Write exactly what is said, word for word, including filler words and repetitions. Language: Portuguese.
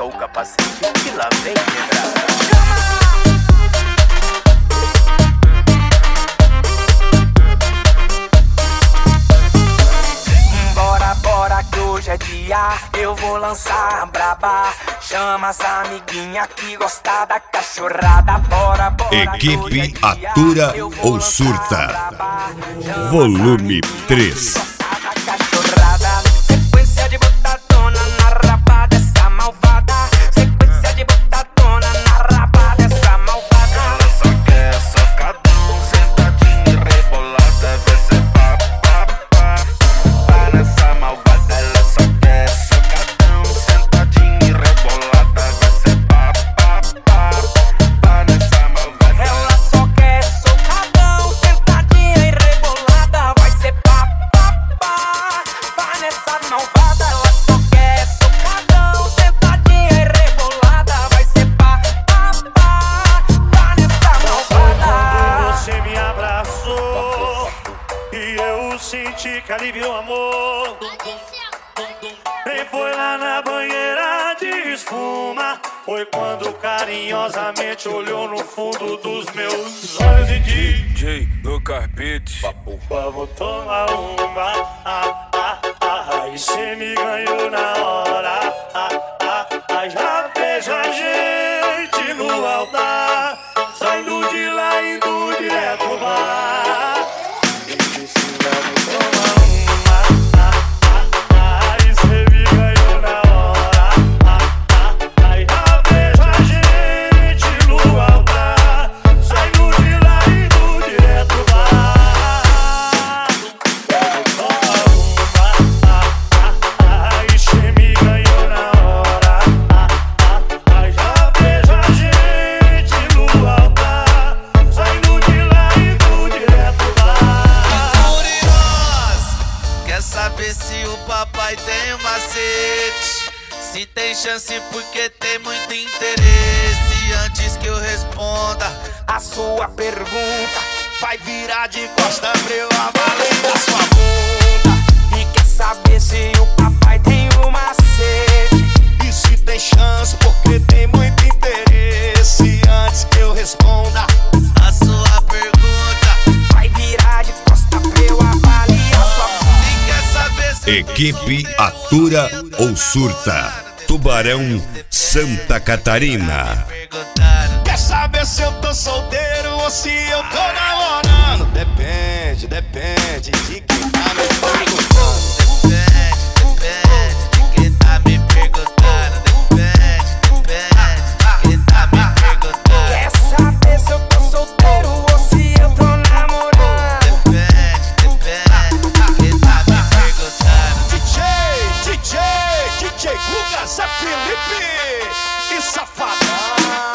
o capacete que lá vem quebrada. Bora, bora que hoje é dia, eu vou lançar a braba. Chama as amiguinha que gosta da cachorrada. Bora, bora. Equipe Atura ou Surta. Volume três. Sequência de botadona na raba dessa malvada. Sequência de botadona na raba dessa malvada. Ela só quer socadão, sentadinha e rebolada. Vai ser pá, pá, pá, pá nessa malvada. Ela só quer socadão, sentadinha e rebolada. Vai ser pá, pá, pá, pá nessa malvada. Ela só quer socadão, sentadinha e rebolada. Vai ser pá, pá, pá, pá nessa malvada. Ela só quer socadão, sentadinha e rebolada. Vai ser pá, pá, pá, pá nessa malvada. Você me abraçou e eu senti que alivio o amor. E foi lá na banheira de espuma. Foi quando carinhosamente olhou no fundo dos meus olhos e disse: D J no carpete. vamos tomar uma. Ah, ah, ah, e cê me ganhou na hora. Ah, ah, ah, já vejo a gente no altar, saindo de lá e indo direto pro bar. E disse: vamos tomar uma. Ah, ah, ah, e cê me ganhou na hora. Ah, ah, ah, já vejo a gente no altar, saindo de lá e indo direto pro bar. Vamos tomar uma. Ah, ah, ah, e cê me ganhou na hora. Ah, ah, ah, já vejo a gente no altar, saindo de lá e indo direto pro bar. Curioso, quer saber se o papai tem um macete? Se tem chance porque tem muito interesse. Antes que eu responda A sua pergunta vai virar de costa pra eu avaliar sua bunda. E quer saber se o papai tem um macete? E se tem chance porque tem muito interesse. Antes que eu responda a sua pergunta, vai virar de costa pra eu avaliar sua bunda. e quer saber se Equipe Atura ou Surta. Tubarão, Santa Catarina. perguntaram. Quer saber se eu tô solteiro ou se eu tô namorando? Depende, depende de quem tá me perguntando. Depende, depende de quem tá me perguntando. Depende, depende de quem tá me perguntando. Quer saber se eu tô solteiro ou se eu tô namorando? Depende, depende de quem tá me perguntando. D J, D J, D J Guga, Zé Felipe e Safadão.